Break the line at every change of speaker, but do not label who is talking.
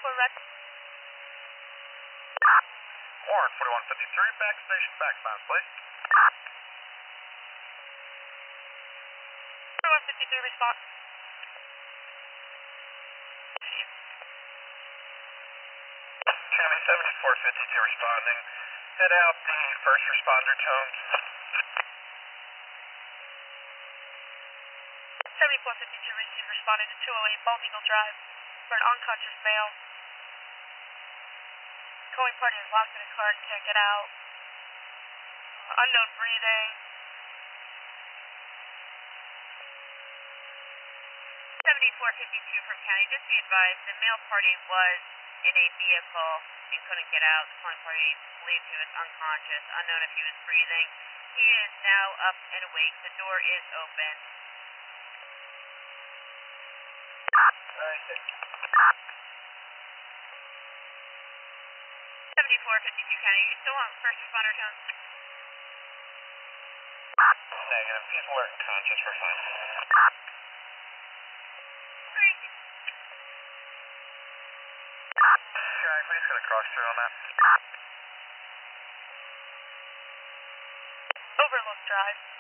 red.
Warren 4153, back station, back signs, please.
4153, response.
County 7452 responding. Head out the first responder tones.
7452 receive responding to 208 Bald Eagle Drive for an unconscious male. Towing party is locked in a car and can't get out. Unknown breathing. 7452 from county. Just be advised, the male party was in a vehicle and couldn't get out. The towing party believed he was unconscious, unknown if he was breathing. He is now up and awake. The door is open. 7452 county. You still on first responder tone?
Negative. He's alert and conscious. We're fine.
Great.
Jack, we just got to cross through on that.
Overlook Drive.